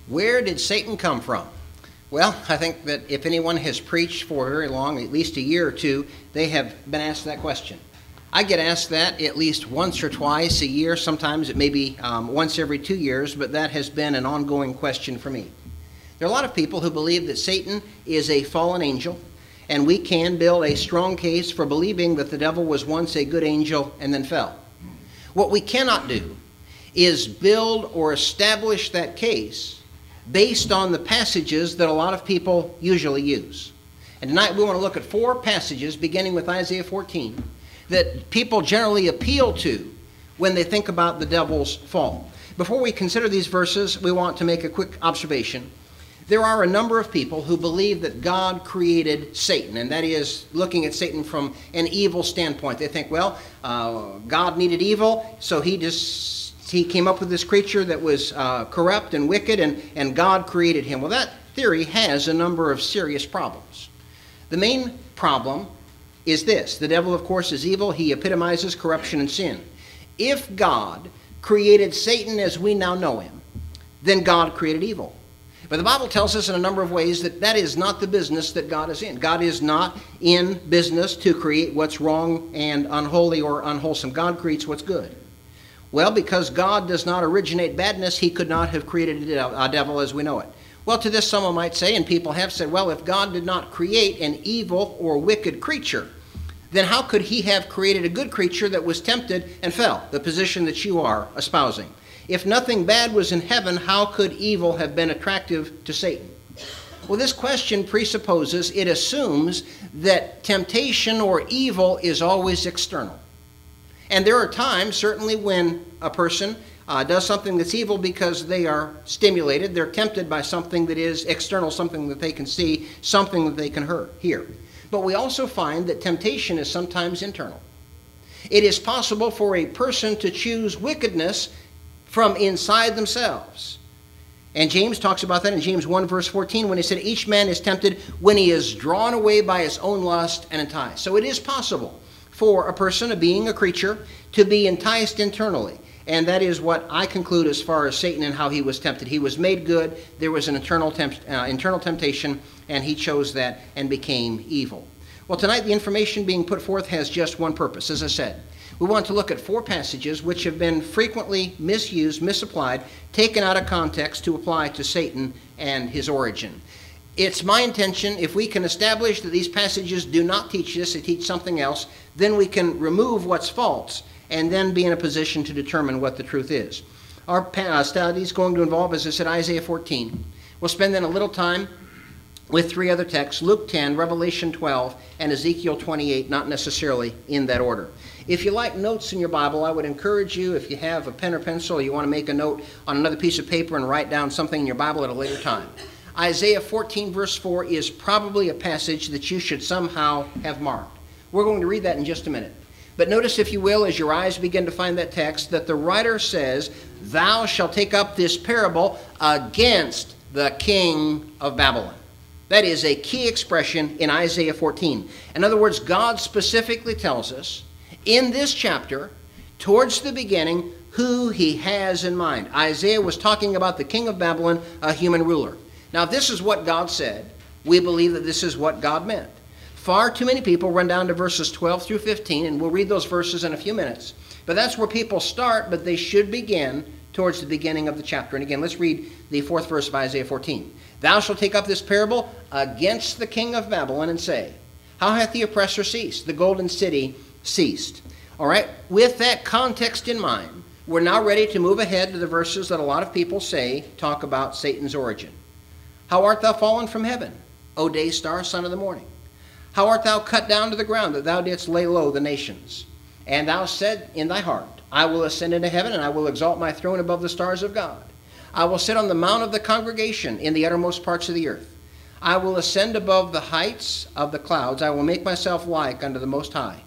Where did Satan come from? Well, I think that if anyone has preached for very long, at least a year or two, they have been asked that question. I get asked that at least once or twice a year. Sometimes it may be once every 2 years, but that has been an ongoing question for me. There are a lot of people who believe that Satan is a fallen angel, and we can build a strong case for believing that the devil was once a good angel and then fell. What we cannot do is build or establish that case based on the passages that a lot of people usually use. And tonight we want to look at 4 passages, beginning with Isaiah 14, that people generally appeal to when they think about the devil's fall. Before we consider these verses, we want to make a quick observation. There are a number of people who believe that God created Satan, and that is looking at Satan from an evil standpoint. They think, well, God needed evil, so he came up with this creature that was corrupt and wicked, and God created him. Well, that theory has a number of serious problems. The main problem is this. The devil, of course, is evil. He epitomizes corruption and sin. If God created Satan as we now know him, then God created evil. But the Bible tells us in a number of ways that that is not the business that God is in. God is not in business to create what's wrong and unholy or unwholesome. God creates what's good. Well, because God does not originate badness, he could not have created a devil as we know it. Well, to this someone might say, and people have said, well, if God did not create an evil or wicked creature, then how could he have created a good creature that was tempted and fell, the position that you are espousing? If nothing bad was in heaven, how could evil have been attractive to Satan? Well, this question presupposes, it assumes that temptation or evil is always external. And there are times, certainly, when a person does something that's evil because they are stimulated. They're tempted by something that is external, something that they can see, something that they can hear. But we also find that temptation is sometimes internal. It is possible for a person to choose wickedness from inside themselves. And James talks about that in James 1 verse 14 when he said, each man is tempted when he is drawn away by his own lust and enticed. So it is possible for a person, a being, a creature, to be enticed internally. And that is what I conclude as far as Satan and how he was tempted. He was made good. There was an internal temptation, and he chose that and became evil. Well, tonight the information being put forth has just one purpose, as I said. We want to look at 4 passages which have been frequently misused, misapplied, taken out of context to apply to Satan and his origin. It's my intention, if we can establish that these passages do not teach this, they teach something else, then we can remove what's false and then be in a position to determine what the truth is. Our study is going to involve, as I said, Isaiah 14. We'll spend then a little time with 3 other texts, Luke 10, Revelation 12, and Ezekiel 28, not necessarily in that order. If you like notes in your Bible, I would encourage you, if you have a pen or pencil, or you want to make a note on another piece of paper and write down something in your Bible at a later time. Isaiah 14 verse 4 is probably a passage that you should somehow have marked. We're going to read that in just a minute. But notice, if you will, as your eyes begin to find that text, that the writer says, thou shalt take up this parable against the king of Babylon. That is a key expression in Isaiah 14. In other words, God specifically tells us in this chapter, towards the beginning, who he has in mind. Isaiah was talking about the king of Babylon, a human ruler. Now, if this is what God said, we believe that this is what God meant. Far too many people run down to verses 12 through 15, and we'll read those verses in a few minutes. But that's where people start, but they should begin towards the beginning of the chapter. And again, let's read the 4th verse of Isaiah 14. Thou shalt take up this parable against the king of Babylon and say, how hath the oppressor ceased? The golden city ceased. All right, with that context in mind, we're now ready to move ahead to the verses that a lot of people say talk about Satan's origin. How art thou fallen from heaven, O day star, son of the morning? How art thou cut down to the ground, that thou didst lay low the nations? And thou said in thy heart, I will ascend into heaven, and I will exalt my throne above the stars of God. I will sit on the mount of the congregation in the uttermost parts of the earth. I will ascend above the heights of the clouds. I will make myself like unto the Most High.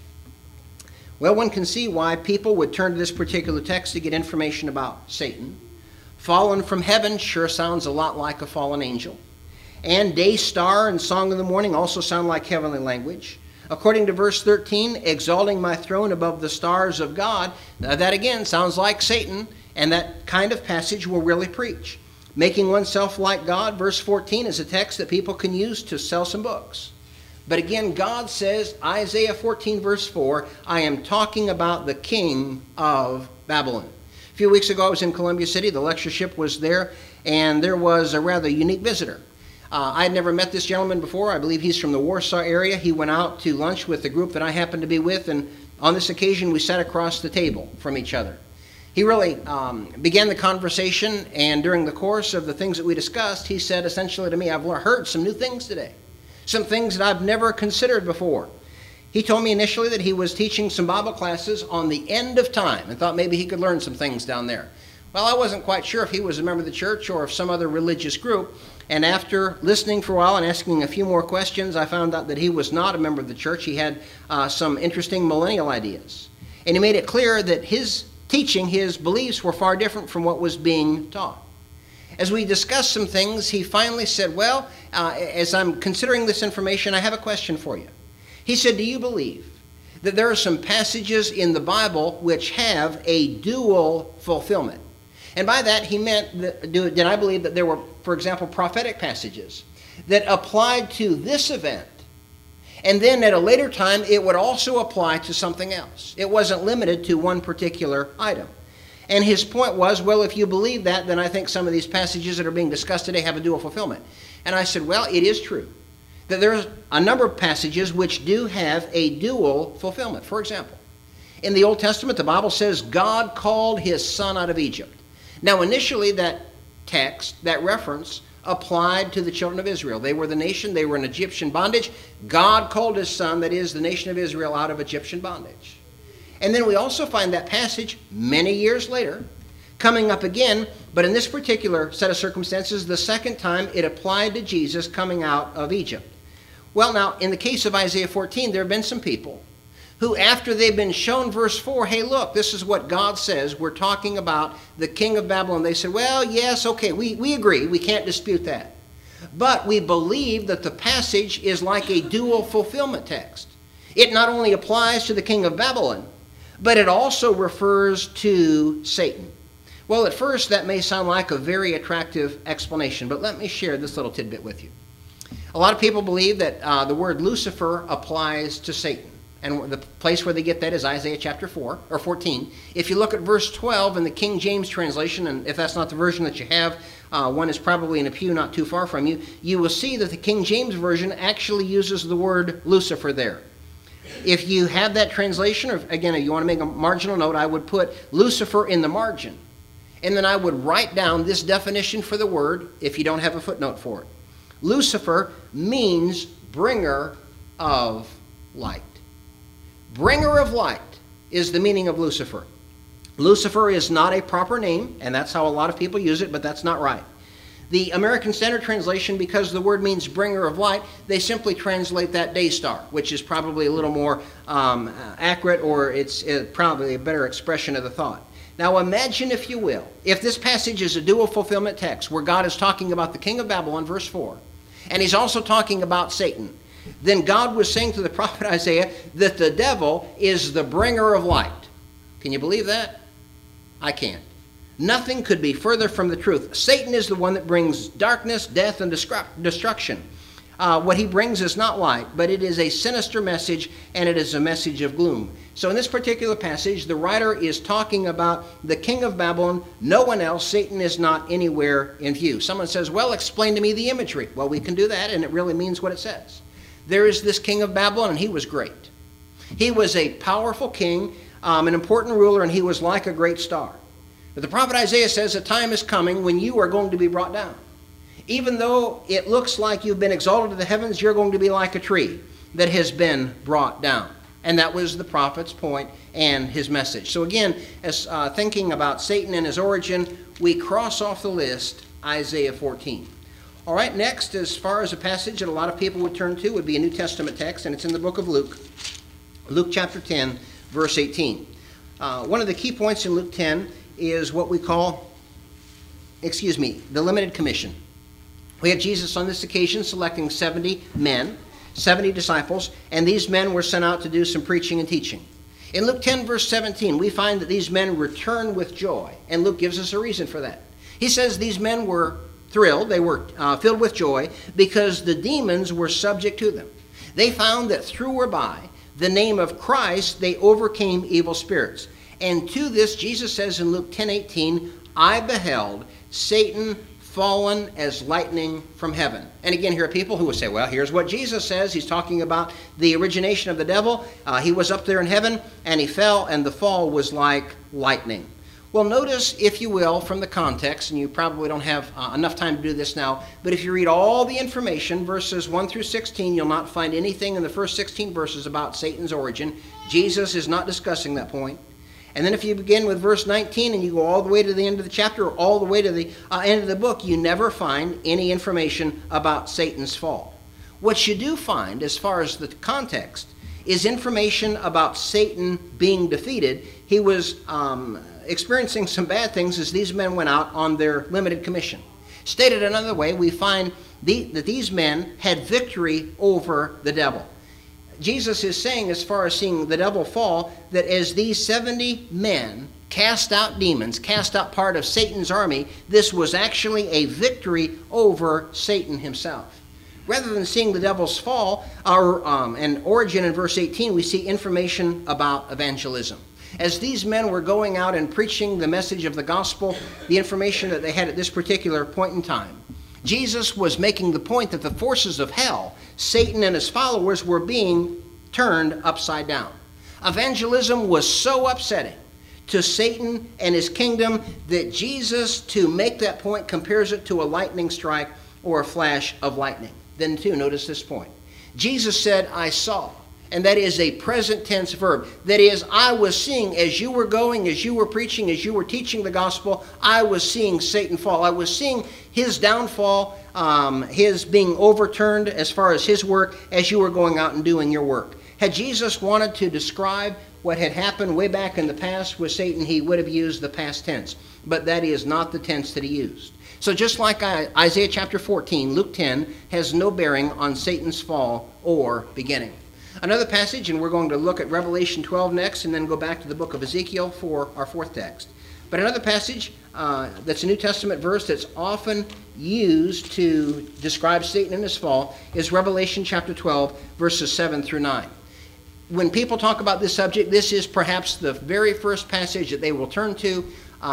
Well, one can see why people would turn to this particular text to get information about Satan. Fallen from heaven sure sounds a lot like a fallen angel. And day star and song of the morning also sound like heavenly language. According to verse 13, exalting my throne above the stars of God, that again sounds like Satan, and that kind of passage will really preach. Making oneself like God, verse 14, is a text that people can use to sell some books. But again, God says, Isaiah 14, verse 4, I am talking about the king of Babylon. A few weeks ago, I was in Columbia City. The lectureship was there, and there was a rather unique visitor. I had never met this gentleman before. I believe he's from the Warsaw area. He went out to lunch with the group that I happened to be with, and on this occasion, we sat across the table from each other. He really began the conversation, and during the course of the things that we discussed, he said essentially to me, I've heard some new things today, some things that I've never considered before. He told me initially that he was teaching some Bible classes on the end of time and thought maybe he could learn some things down there. Well, I wasn't quite sure if he was a member of the church or of some other religious group, and after listening for a while and asking a few more questions, I found out that he was not a member of the church. He had some interesting millennial ideas. And he made it clear that his teaching, his beliefs were far different from what was being taught. As we discussed some things, he finally said, well, as I'm considering this information, I have a question for you. He said, do you believe that there are some passages in the Bible which have a dual fulfillment? And by that, he meant, did I believe that there were, for example, prophetic passages that applied to this event, and then at a later time, it would also apply to something else. It wasn't limited to one particular item. And his point was, well, if you believe that, then I think some of these passages that are being discussed today have a dual fulfillment. And I said, well, it is true that there's a number of passages which do have a dual fulfillment. For example, in the Old Testament, the Bible says God called his son out of Egypt. Now, initially, that text, that reference, applied to the children of Israel. They were the nation. They were in Egyptian bondage. God called his son, that is, the nation of Israel, out of Egyptian bondage. And then we also find that passage many years later coming up again, but in this particular set of circumstances, the second time it applied to Jesus coming out of Egypt. Well, now, in the case of Isaiah 14, there have been some people who, after they've been shown verse 4, hey, look, this is what God says, we're talking about the king of Babylon. They said, well, yes, okay, we agree, we can't dispute that. But we believe that the passage is like a dual fulfillment text. It not only applies to the king of Babylon, but it also refers to Satan. Well, at first, that may sound like a very attractive explanation, but let me share this little tidbit with you. A lot of people believe that the word Lucifer applies to Satan. And the place where they get that is Isaiah chapter 4, or 14. If you look at verse 12 in the King James translation, and if that's not the version that you have, one is probably in a pew not too far from you, you will see that the King James version actually uses the word Lucifer there. If you have that translation, or again, if you want to make a marginal note, I would put Lucifer in the margin. And then I would write down this definition for the word if you don't have a footnote for it. Lucifer means bringer of light. Bringer of light is the meaning of Lucifer. Lucifer is not a proper name, and that's how a lot of people use it, but that's not right. The American Standard Translation, because the word means bringer of light, they simply translate that day star, which is probably a little more accurate, or it's probably a better expression of the thought. Now imagine, if you will, if this passage is a dual fulfillment text where God is talking about the king of Babylon, verse 4, and he's also talking about Satan, then God was saying to the prophet Isaiah that the devil is the bringer of light. Can you believe that? I can't. Nothing could be further from the truth. Satan is the one that brings darkness, death, and destruction. What he brings is not light, but it is a sinister message, and it is a message of gloom. So in this particular passage, the writer is talking about the king of Babylon, no one else. Satan is not anywhere in view. Someone says, well, explain to me the imagery. Well, we can do that, and it really means what it says. There is this king of Babylon, and he was great. He was a powerful king, an important ruler, and he was like a great star. But the prophet Isaiah says a time is coming when you are going to be brought down. Even though it looks like you've been exalted to the heavens, you're going to be like a tree that has been brought down. And that was the prophet's point and his message. So again, as thinking about Satan and his origin, we cross off the list Isaiah 14. All right, next, as far as a passage that a lot of people would turn to, would be a New Testament text, and it's in the book of Luke. Luke chapter 10, verse 18. One of the key points in Luke 10 is what we call, the limited commission. We have Jesus on this occasion selecting 70 men, 70 disciples, and these men were sent out to do some preaching and teaching. In Luke 10, verse 17, we find that these men return with joy, and Luke gives us a reason for that. He says these men were thrilled, they were filled with joy, because the demons were subject to them. They found that through or by the name of Christ, they overcame evil spirits. And to this, Jesus says in Luke 10:18, I beheld Satan fallen as lightning from heaven. And again, here are people who will say, well, here's what Jesus says. He's talking about the origination of the devil. He was up there in heaven, and he fell, and the fall was like lightning. Well, notice, if you will, from the context, and you probably don't have enough time to do this now, but if you read all the information, verses 1 through 16, you'll not find anything in the first 16 verses about Satan's origin. Jesus is not discussing that point. And then if you begin with verse 19 and you go all the way to the end of the chapter, or all the way to the end of the book, you never find any information about Satan's fall. What you do find, as far as the context, is information about Satan being defeated. He was experiencing some bad things as these men went out on their limited commission. Stated another way, we find that these men had victory over the devil. Jesus is saying, as far as seeing the devil fall, that as these 70 men cast out demons, cast out part of Satan's army, this was actually a victory over Satan himself. Rather than seeing the devil's fall, and origin in verse 18, we see information about evangelism. As these men were going out and preaching the message of the gospel, the information that they had at this particular point in time, Jesus was making the point that the forces of hell, Satan and his followers, were being turned upside down. Evangelism was so upsetting to Satan and his kingdom that Jesus, to make that point, compares it to a lightning strike or a flash of lightning. Then too, notice this point. Jesus said, I saw. And that is a present tense verb. That is, I was seeing, as you were going, as you were preaching, as you were teaching the gospel, I was seeing Satan fall. I was seeing his downfall, his being overturned as far as his work, as you were going out and doing your work. Had Jesus wanted to describe what had happened way back in the past with Satan, he would have used the past tense. But that is not the tense that he used. So just like Isaiah chapter 14, Luke 10 has no bearing on Satan's fall or beginning. Another passage, and we're going to look at Revelation 12 next, and then go back to the book of Ezekiel for our fourth text. But another passage that's a New Testament verse that's often used to describe Satan and his fall is Revelation chapter 12, verses 7 through 9. When people talk about this subject, this is perhaps the very first passage that they will turn to.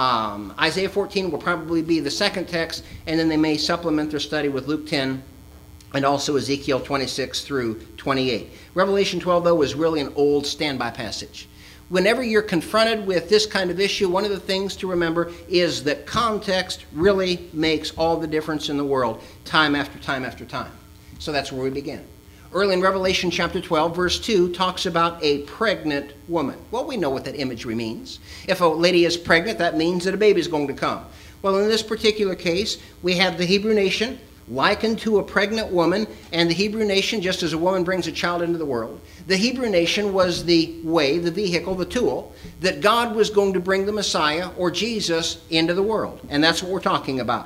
Isaiah 14 will probably be the second text, and then they may supplement their study with Luke 10 and also Ezekiel 26 through 28. Revelation 12, though, is really an old standby passage. Whenever you're confronted with this kind of issue, one of the things to remember is that context really makes all the difference in the world, time after time after time. So that's where we begin. Early in Revelation chapter 12, verse 2, talks about a pregnant woman. Well, we know what that imagery means. If a lady is pregnant, that means that a baby is going to come. Well, in this particular case, we have the Hebrew nation likened to a pregnant woman, and the Hebrew nation, just as a woman brings a child into the world, the Hebrew nation was the way, the vehicle, the tool, that God was going to bring the Messiah, or Jesus, into the world. And that's what we're talking about.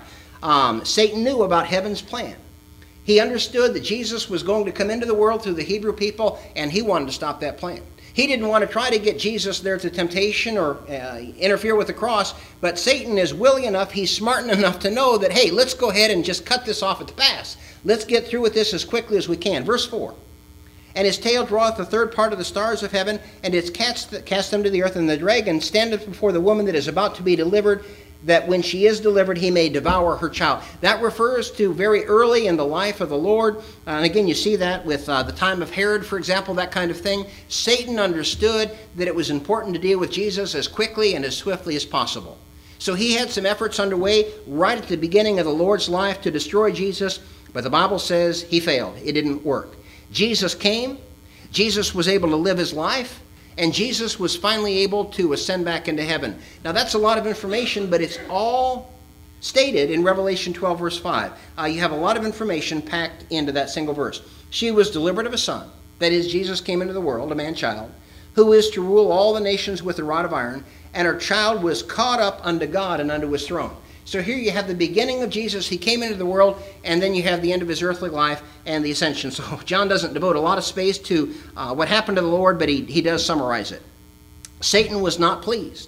Satan knew about heaven's plan. He understood that Jesus was going to come into the world through the Hebrew people, and he wanted to stop that plan. He didn't want to try to get Jesus there to temptation or interfere with the cross, but Satan is willing enough, he's smart enough to know that, hey, let's go ahead and just cut this off at the pass. Let's get through with this as quickly as we can. Verse 4, and his tail draweth the third part of the stars of heaven, and its cast them to the earth, and the dragon standeth before the woman that is about to be delivered, that when she is delivered, he may devour her child. That refers to very early in the life of the Lord. And again, you see that with the time of Herod, for example, that kind of thing. Satan understood that it was important to deal with Jesus as quickly and as swiftly as possible. So he had some efforts underway right at the beginning of the Lord's life to destroy Jesus, but the Bible says he failed. It didn't work. Jesus came. Jesus was able to live his life. And Jesus was finally able to ascend back into heaven. Now that's a lot of information, but it's all stated in Revelation 12, verse 5. You have a lot of information packed into that single verse. She was delivered of a son. That is, Jesus came into the world, a man-child, who is to rule all the nations with a rod of iron, and her child was caught up unto God and unto his throne. So here you have the beginning of Jesus. He came into the world, and then you have the end of his earthly life and the ascension. So John doesn't devote a lot of space to what happened to the Lord, but he does summarize it. Satan was not pleased.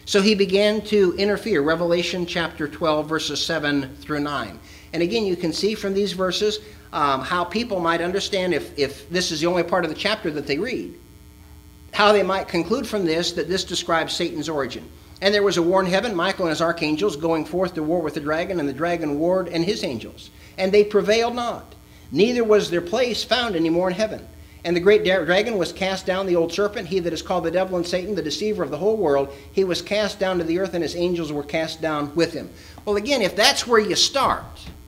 So he began to interfere. Revelation chapter 12, verses 7 through 9. And again, you can see from these verses how people might understand, if this is the only part of the chapter that they read, how they might conclude from this that this describes Satan's origin. And there was a war in heaven, Michael and his archangels going forth to war with the dragon, and the dragon warred and his angels. And they prevailed not, neither was their place found any more in heaven. And the great dragon was cast down, the old serpent, he that is called the devil and Satan, the deceiver of the whole world. He was cast down to the earth, and his angels were cast down with him. Well, again, if that's where you start,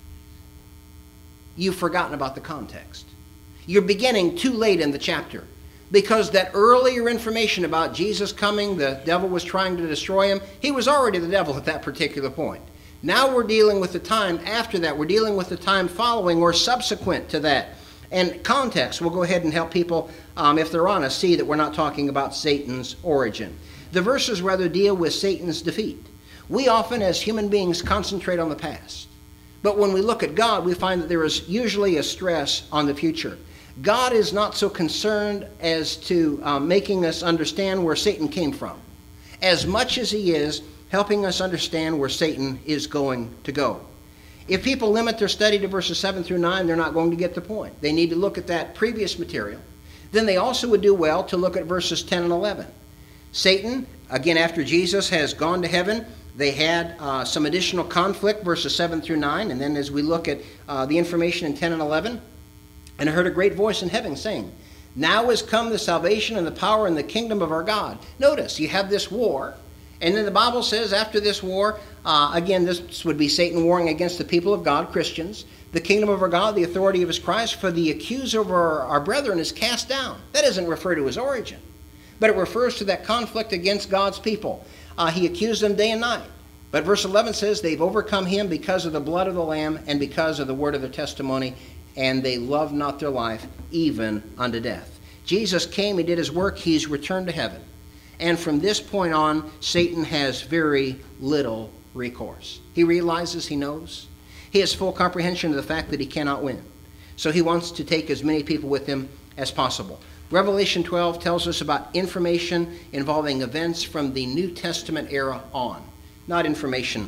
you've forgotten about the context. You're beginning too late in the chapter, because that earlier information about Jesus coming, the devil was trying to destroy him, he was already the devil at that particular point. Now we're dealing with the time after that. We're dealing with the time following or subsequent to that. And context will go ahead and help people, if they're honest, see that we're not talking about Satan's origin. The verses rather deal with Satan's defeat. We often, as human beings, concentrate on the past. But when we look at God, we find that there is usually a stress on the future. God is not so concerned as to making us understand where Satan came from, as much as he is helping us understand where Satan is going to go. If people limit their study to verses 7 through 9, they're not going to get the point. They need to look at that previous material. Then they also would do well to look at verses 10 and 11. Satan, again, after Jesus has gone to heaven, they had some additional conflict, verses 7 through 9. And then as we look at the information in 10 and 11, and I heard a great voice in heaven saying, now is come the salvation and the power and the kingdom of our God. Notice, you have this war. And then the Bible says after this war, again, this would be Satan warring against the people of God, Christians. The kingdom of our God, the authority of his Christ, for the accuser of our brethren is cast down. That doesn't refer to his origin, but it refers to that conflict against God's people. He accused them day and night. But verse 11 says they've overcome him because of the blood of the Lamb and because of the word of their testimony, and they loved not their life even unto death. Jesus came, he did his work, he's returned to heaven. And from this point on, Satan has very little recourse. He realizes, he knows. He has full comprehension of the fact that he cannot win. So he wants to take as many people with him as possible. Revelation 12 tells us about information involving events from the New Testament era on, not information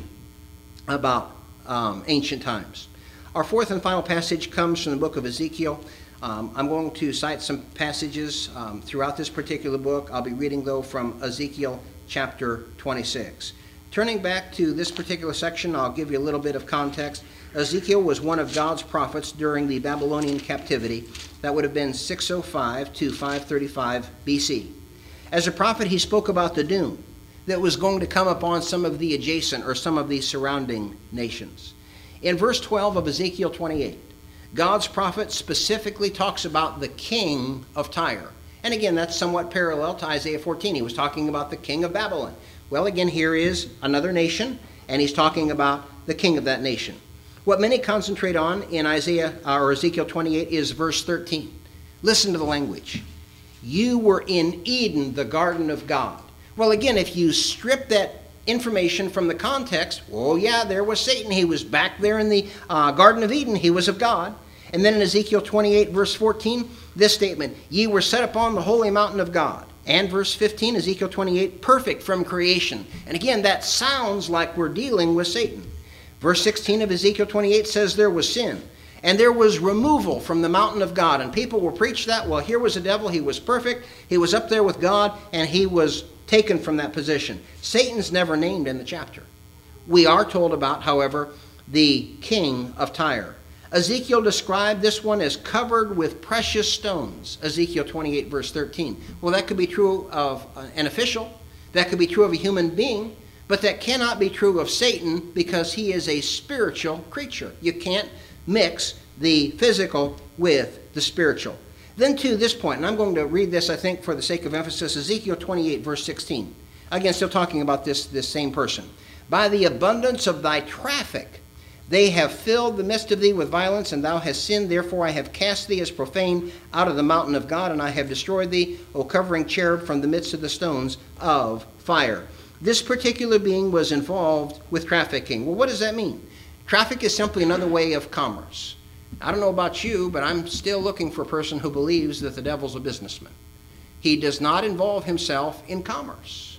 about ancient times. Our fourth and final passage comes from the book of Ezekiel. I'm going to cite some passages throughout this particular book. I'll be reading, though, from Ezekiel chapter 26. Turning back to this particular section, I'll give you a little bit of context. Ezekiel was one of God's prophets during the Babylonian captivity. That would have been 605 to 535 BC. As a prophet, he spoke about the doom that was going to come upon some of the adjacent or some of the surrounding nations. In verse 12 of Ezekiel 28, God's prophet specifically talks about the king of Tyre. And again, that's somewhat parallel to Isaiah 14. He was talking about the king of Babylon. Well, again, here is another nation, and he's talking about the king of that nation. What many concentrate on in Isaiah or Ezekiel 28 is verse 13. Listen to the language. You were in Eden, the garden of God. Well, again, if you strip that information from the context, oh yeah, there was Satan. He was back there in the Garden of Eden. He was of God. And then in Ezekiel 28, verse 14, this statement, ye were set upon the holy mountain of God. And verse 15, Ezekiel 28, perfect from creation. And again, that sounds like we're dealing with Satan. Verse 16 of Ezekiel 28 says there was sin. And there was removal from the mountain of God. And people will preach that, well, here was the devil. He was perfect. He was up there with God, and he was taken from that position. Satan's never named in the chapter. We are told about, however, the king of Tyre. Ezekiel described this one as covered with precious stones. Ezekiel 28, verse 13. Well, that could be true of an official. That could be true of a human being. But that cannot be true of Satan because he is a spiritual creature. You can't mix the physical with the spiritual. Then to this point, and I'm going to read this, I think, for the sake of emphasis, Ezekiel 28, verse 16. Again, still talking about this same person. By the abundance of thy traffic, they have filled the midst of thee with violence, and thou hast sinned. Therefore I have cast thee as profane out of the mountain of God, and I have destroyed thee, O covering cherub, from the midst of the stones of fire. This particular being was involved with trafficking. Well, what does that mean? Traffic is simply another way of commerce. I don't know about you, but I'm still looking for a person who believes that the devil's a businessman. He does not involve himself in commerce.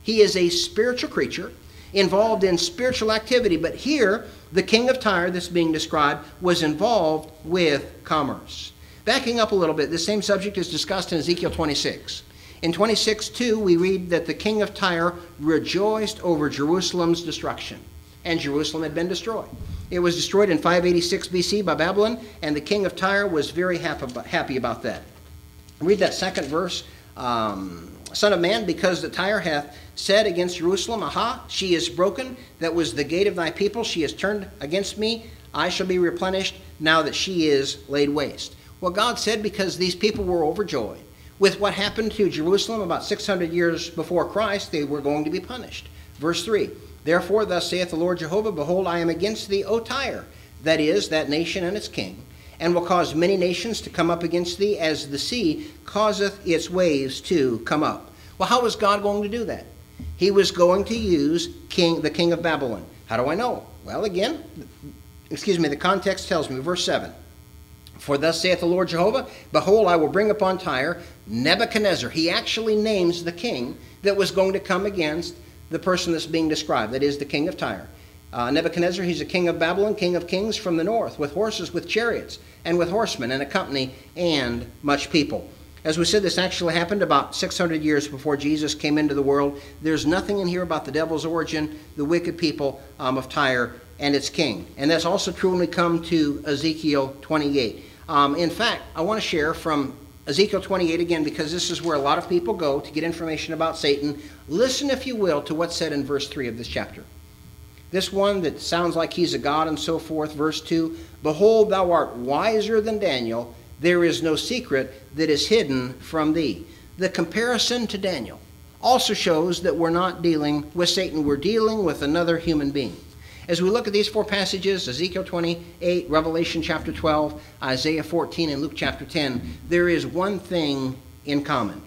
He is a spiritual creature involved in spiritual activity. But here, the king of Tyre that's being described was involved with commerce. Backing up a little bit, this same subject is discussed in Ezekiel 26. In 26:2, we read that the king of Tyre rejoiced over Jerusalem's destruction. And Jerusalem had been destroyed. It was destroyed in 586 BC by Babylon, and the king of Tyre was very happy about that. Read that second verse. Son of man, because the Tyre hath said against Jerusalem, Aha, she is broken. That was the gate of thy people. She is turned against me. I shall be replenished now that she is laid waste. Well, God said because these people were overjoyed with what happened to Jerusalem about 600 years before Christ, they were going to be punished. Verse 3, Therefore thus saith the Lord Jehovah, Behold, I am against thee, O Tyre, that is, that nation and its king, and will cause many nations to come up against thee, as the sea causeth its waves to come up. Well, how was God going to do that? He was going to use the king of Babylon. How do I know? Well, again, the context tells me, verse 7. For thus saith the Lord Jehovah, Behold, I will bring upon Tyre Nebuchadnezzar. He actually names the king that was going to come against the person that's being described, that is the king of Tyre. Nebuchadnezzar, he's a king of Babylon, king of kings from the north, with horses, with chariots, and with horsemen, and a company, and much people. As we said, this actually happened about 600 years before Jesus came into the world. There's nothing in here about the devil's origin, the wicked people of Tyre, and its king. And that's also true when we come to Ezekiel 28. In fact, I want to share from Ezekiel 28 again, because this is where a lot of people go to get information about Satan. Listen, if you will, to what's said in verse 3 of this chapter. This one that sounds like he's a god and so forth. Verse 2, Behold, thou art wiser than Daniel. There is no secret that is hidden from thee. The comparison to Daniel also shows that we're not dealing with Satan. We're dealing with another human being. As we look at these four passages, Ezekiel 28, Revelation chapter 12, Isaiah 14, and Luke chapter 10, there is one thing in common.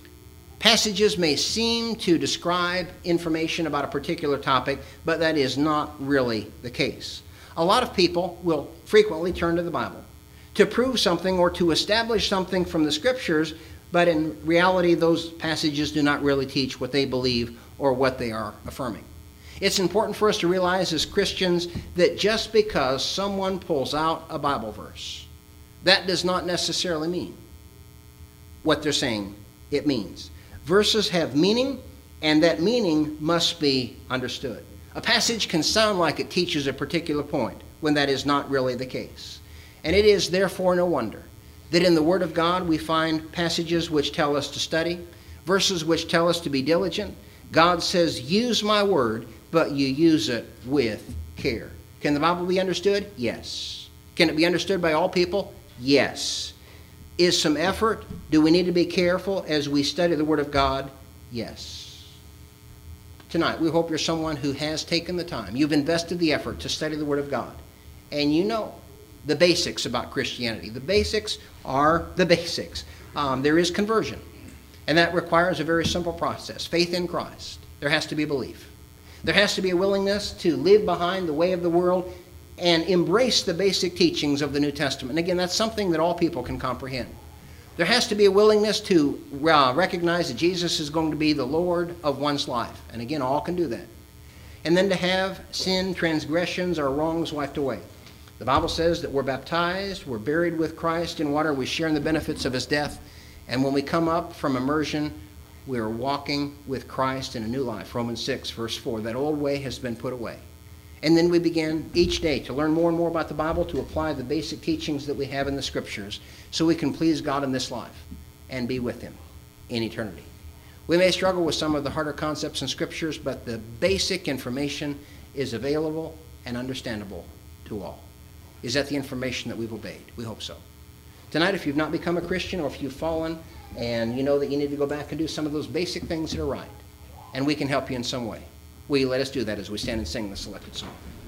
Passages may seem to describe information about a particular topic, but that is not really the case. A lot of people will frequently turn to the Bible to prove something or to establish something from the Scriptures, but in reality, those passages do not really teach what they believe or what they are affirming. It's important for us to realize as Christians that just because someone pulls out a Bible verse, that does not necessarily mean what they're saying it means. Verses have meaning, and that meaning must be understood. A passage can sound like it teaches a particular point when that is not really the case. And it is therefore no wonder that in the Word of God we find passages which tell us to study, verses which tell us to be diligent. God says, use my word, but you use it with care. Can the Bible be understood? Yes. Can it be understood by all people? Yes. Is some effort? Do we need to be careful as we study the Word of God? Yes. Tonight, we hope you're someone who has taken the time. You've invested the effort to study the Word of God. And you know the basics about Christianity. The basics are the basics. There is conversion. And that requires a very simple process. Faith in Christ. There has to be belief. There has to be a willingness to live behind the way of the world and embrace the basic teachings of the New Testament. And again, that's something that all people can comprehend. There has to be a willingness to recognize that Jesus is going to be the Lord of one's life. And again, all can do that. And then to have sin, transgressions, or wrongs wiped away. The Bible says that we're baptized, we're buried with Christ in water, we share in the benefits of his death. And when we come up from immersion, we are walking with Christ in a new life. Romans 6, verse 4. That old way has been put away. And then we begin each day to learn more and more about the Bible, to apply the basic teachings that we have in the Scriptures, so we can please God in this life and be with him in eternity. We may struggle with some of the harder concepts in Scriptures, but the basic information is available and understandable to all. Is that the information that we've obeyed? We hope so. Tonight, if you've not become a Christian, or if you've fallen and you know that you need to go back and do some of those basic things that are right, and we can help you in some way, will you let us do that as we stand and sing the selected song?